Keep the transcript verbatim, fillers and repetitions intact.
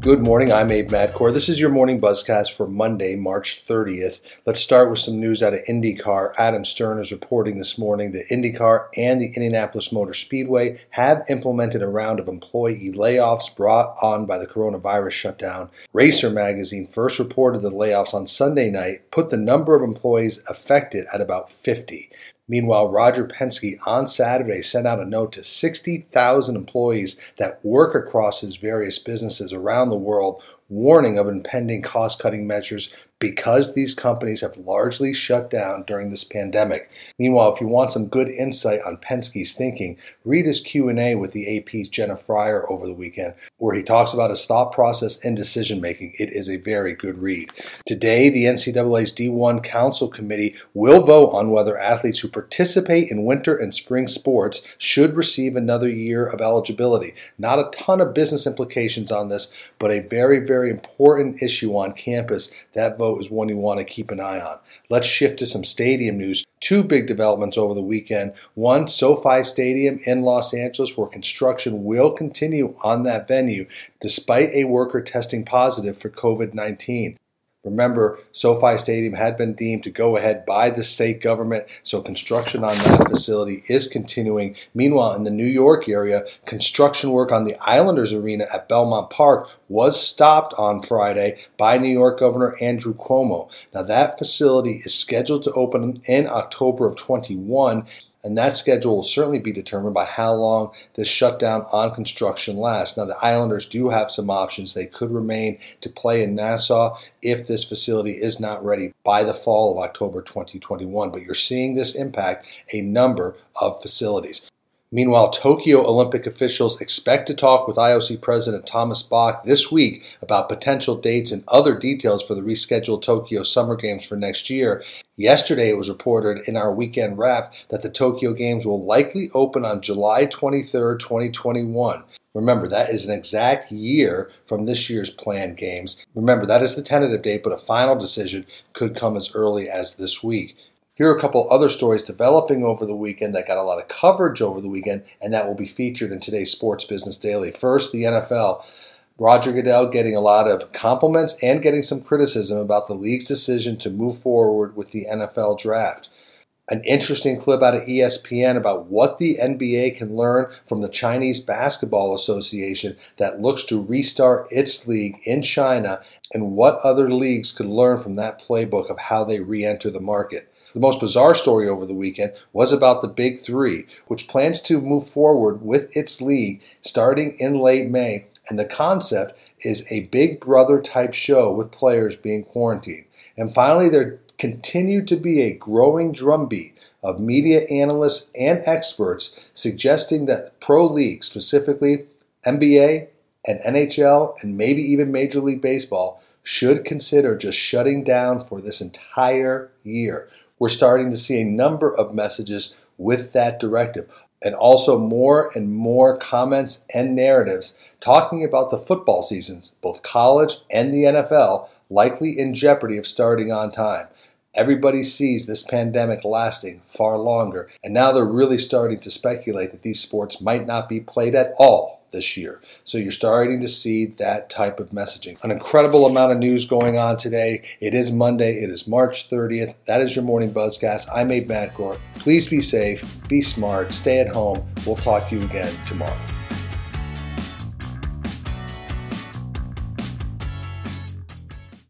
Good morning, I'm Abe Madcore. This is your morning buzzcast for Monday, March thirtieth. Let's start with some news out of IndyCar. Adam Stern is reporting this morning that IndyCar and the Indianapolis Motor Speedway have implemented a round of employee layoffs brought on by the coronavirus shutdown. Racer Magazine first reported the layoffs on Sunday night, put the number of employees affected at about fifty. Meanwhile, Roger Penske on Saturday sent out a note to sixty thousand employees that work across his various businesses around the world, warning of impending cost-cutting measures because these companies have largely shut down during this pandemic. Meanwhile, if you want some good insight on Penske's thinking, read his Q and A with the A P's Jenna Fryer over the weekend, where he talks about his thought process and decision-making. It is a very good read. Today, the N C double A's D one Council Committee will vote on whether athletes who participate in winter and spring sports should receive another year of eligibility. Not a ton of business implications on this, but a very, very important issue on campus. That vote is one you want to keep an eye on. Let's shift to some stadium news. Two big developments over the weekend. One, SoFi Stadium in Los Angeles, where construction will continue on that venue despite a worker testing positive for covid nineteen. Remember, SoFi Stadium had been deemed to go ahead by the state government, so construction on that facility is continuing. Meanwhile, in the New York area, construction work on the Islanders Arena at Belmont Park was stopped on Friday by New York Governor Andrew Cuomo. Now, that facility is scheduled to open in October of twenty-one, and that schedule will certainly be determined by how long this shutdown on construction lasts. Now, the Islanders do have some options. They could remain to play in Nassau if this facility is not ready by the fall of October twenty twenty-one. But you're seeing this impact a number of facilities. Meanwhile, Tokyo Olympic officials expect to talk with I O C President Thomas Bach this week about potential dates and other details for the rescheduled Tokyo Summer Games for next year. Yesterday, it was reported in our weekend wrap that the Tokyo Games will likely open on July twenty-third, twenty twenty-one. Remember, that is an exact year from this year's planned games. Remember, that is the tentative date, but a final decision could come as early as this week. Here are a couple other stories developing over the weekend that got a lot of coverage over the weekend, and that will be featured in today's Sports Business Daily. First, the N F L. Roger Goodell getting a lot of compliments and getting some criticism about the league's decision to move forward with the N F L draft. An interesting clip out of E S P N about what the N B A can learn from the Chinese Basketball Association that looks to restart its league in China, and what other leagues could learn from that playbook of how they re-enter the market. The most bizarre story over the weekend was about the Big Three, which plans to move forward with its league starting in late May, and the concept is a Big Brother type show with players being quarantined. And finally, there continued to be a growing drumbeat of media analysts and experts suggesting that pro leagues, specifically N B A and N H L and maybe even Major League Baseball, should consider just shutting down for this entire year. We're starting to see a number of messages with that directive, and also more and more comments and narratives talking about the football seasons, both college and the N F L, likely in jeopardy of starting on time. Everybody sees this pandemic lasting far longer, and now they're really starting to speculate that these sports might not be played at all this year. So you're starting to see that type of messaging. An incredible amount of news going on today. It is Monday. It is March thirtieth. That is your morning buzzcast. I'm Abe Madcore. Please be safe, be smart, stay at home. We'll talk to you again tomorrow.